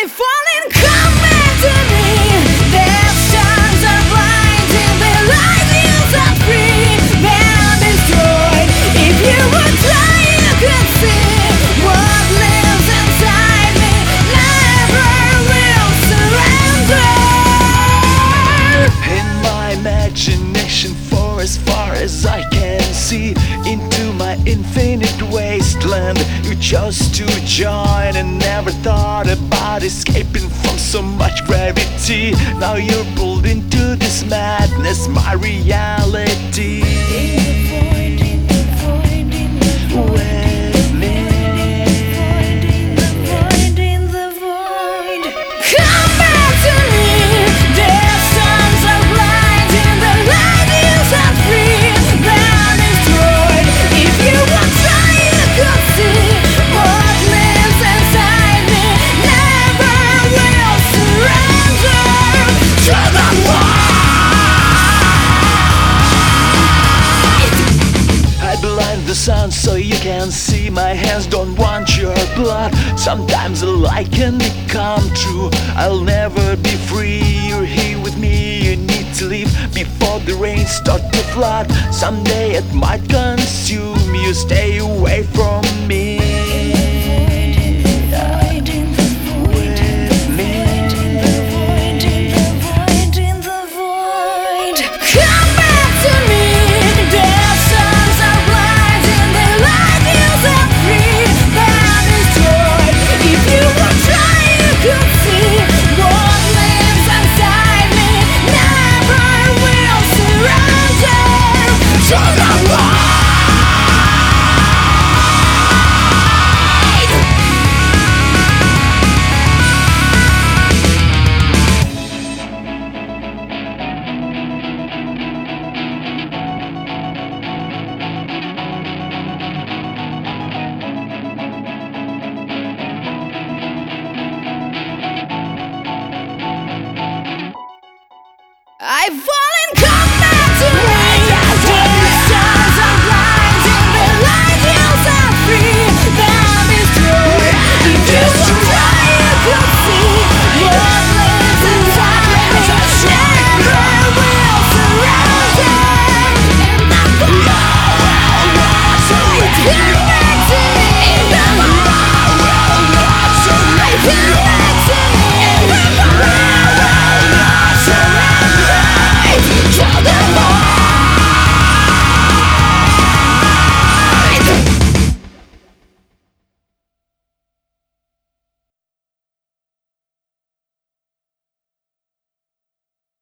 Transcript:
I falling, come back to me. Their stars are blinding, their light is set free. Then I'm destroyed. If you would try, you could see what lives inside me. Never will surrender. In my imagination, for as far as I can see, into my infinite wasteland you chose to join, and never thought about escaping from so much gravity. Now you're pulled into this madness, my reality. With me. Come back to me. Their stars are blinding, the light is set free. Then I'm destroyed. If you would try, you could see what lives inside me. Never will surrender to the light. I blind the sun so you can see. My hands don't want your blood. Sometimes a lie can become true. I'll never be free. You're here with me. You need to leave before the rain starts to flood. Someday it might consume you. Stay away from me. With me. Come back to me. Their stars are blinding, their light is set free. Then I'm destroyed. If you would try, you could see what lives inside me. Never will surrender to the light. I